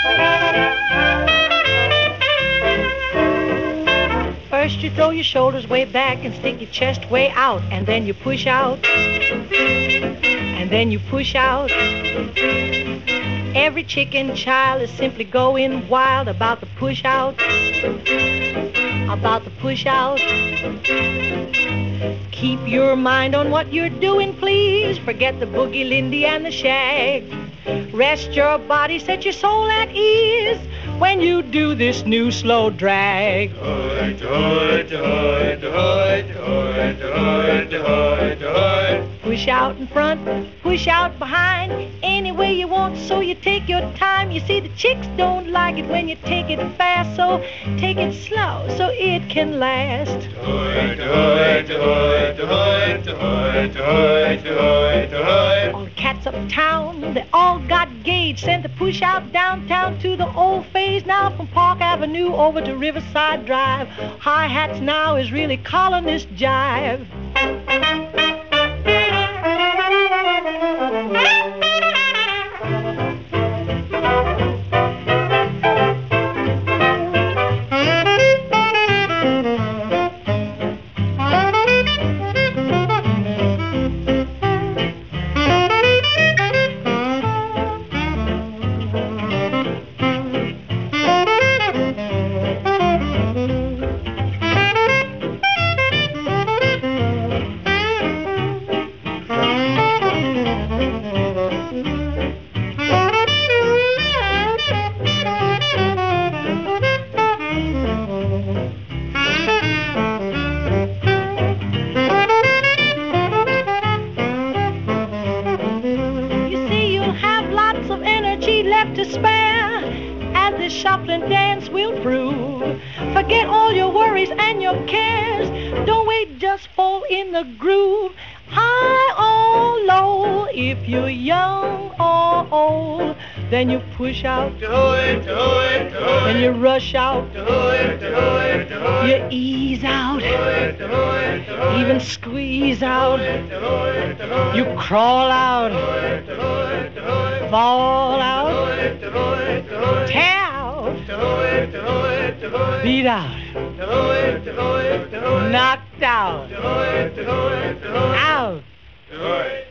First you throw your shoulders way back and stick your chest way out, and then you push out, and then you push out. Every chicken child is simply going wild about the push out, about the push out. Keep your mind on what you're doing, please. Forget the boogie, Lindy, and the shag. Rest your body, set your soul at ease when you do this new slow drag. Push out in front, push out behind, any way you want, so you take your time. You see, the chicks don't like it when you take it fast, so take it slow so it can last. All the cats uptown, they all got gauge, sent the push out downtown to the old phase. Now from Park Avenue over to Riverside Drive, hi-hats now is really calling this jive. To spare, as this shuffling dance will prove. Forget all your worries and your cares. Don't wait, just fall in the groove. High or low, if you're young or old, then you push out, then you rush out, you ease out, even squeeze out, you crawl out, fall out, tear out, beat out, knocked out, out.